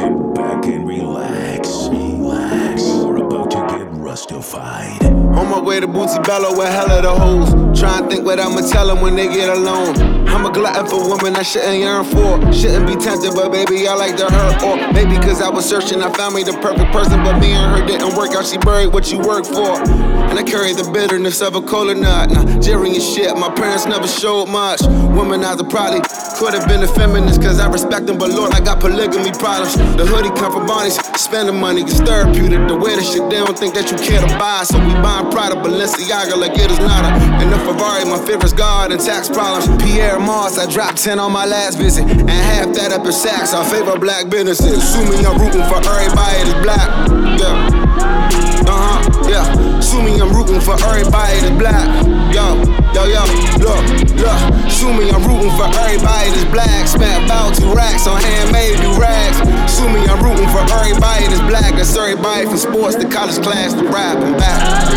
Sit back and relax. You're about to get rustified. On my way to Bootsy Bello with hella the hoes. Try and think what I'ma tell them when they get alone. I'm a glutton for women I shouldn't yearn for. Shouldn't be tempted, but baby, I like to hurt. Or maybe cause I was searching, I found me the perfect person. But me and her didn't work out, she buried what you work for. And I carry the bitterness of a cola nut. Nigerian shit, my parents never showed much. Womanizer probably could have been a feminist, cause I respect them, but Lord, I got polygamy problems. The hoodie come from Bonnie's, spending money, it's therapeutic. The way the shit, they don't think that you care to buy. So we buying Prada, Balenciaga like it is nada. And the Ferrari, my favorite's God and tax problems. Pierre Moss, I dropped 10 on my last visit. And half that up in Saks, I favor black businesses. Assuming I'm rooting for everybody that's black. Yeah. Yeah. Assuming I'm rooting for everybody that's black. Yo, look. Assuming I'm rooting for everybody that's black. Spent about 2 racks on handmade do rags. Assuming I'm rooting for everybody that's black. That's everybody from sports to college class to rap and back.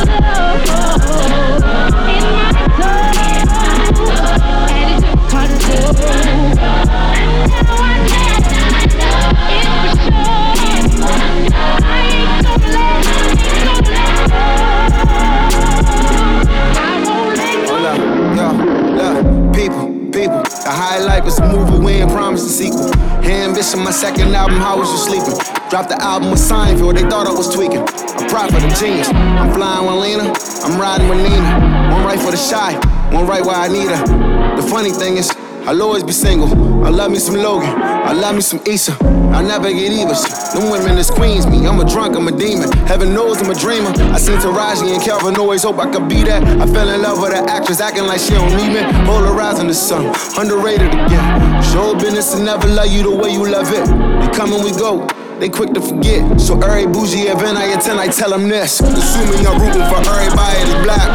People, the high life is a movie, we ain't promised a sequel. Ambition, my second album, how was you sleeping? Dropped the album with Seinfeld, they thought I was tweaking. I'm prophet, I'm genius. I'm flying with Lena, I'm riding with Nina. One right for the shy, one right where I need her. The funny thing is, I'll always be single. I love me some Logan, I love me some Issa. I'll never get even. Them women is queens me. I'm a drunk, I'm a demon. Heaven knows I'm a dreamer. I seen Taraji and Calvin always hope I could be that. I fell in love with an actress acting like she don't need me. Polarizing the sun, underrated again. Show business and never love you the way you love it. We come and we go, they quick to forget. So every bougie event I attend, I tell them this. Assuming I'm rooting for everybody that's black.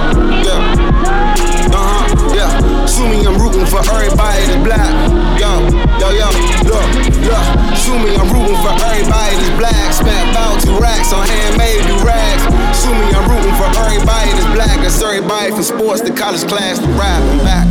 Yeah. Assuming I'm rooting for everybody that's black. Yo, look. Assuming I'm rooting for everybody that's black. Spent about 2 racks on handmade do rags. Assuming I'm rooting for everybody that's black. That's everybody from sports to college class to rap and back.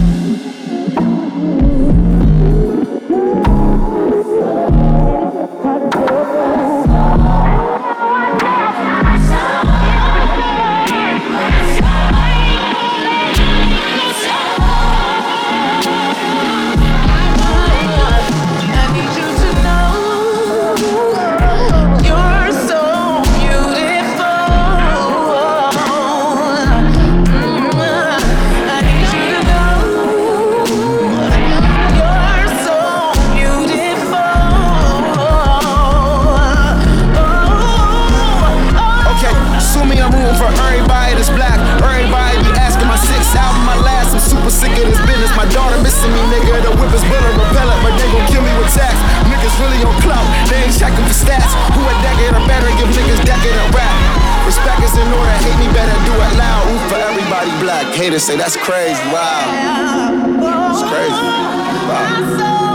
Sick of this business, my daughter missing me, nigga. The whip is bullet repellent, but they gon' kill me with tax. Niggas really on clout, they ain't checking for stats. Who a decade or better, give niggas decade of rap. Respect is in order, hate me better, do it loud. Root for everybody black. Haters say that's crazy, wow. It's crazy, wow.